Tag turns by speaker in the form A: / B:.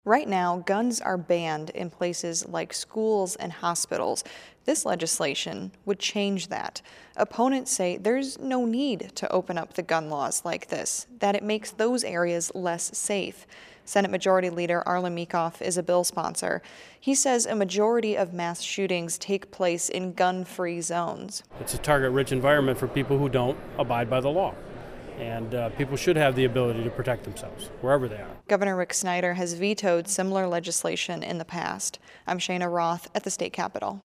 A: Right now, guns are banned in places like schools and hospitals. This legislation would change that. Opponents say there's no need to open up the gun laws like this, that it makes those areas less safe. Senate Majority Leader Arlan Meekhof is a bill sponsor. He says a majority of mass shootings take place in gun-free zones.
B: It's a target-rich environment for people who don't abide by the law. And people should have the ability to protect themselves, wherever they are.
A: Governor Rick Snyder has vetoed similar legislation in the past. I'm Shayna Roth at the state capitol.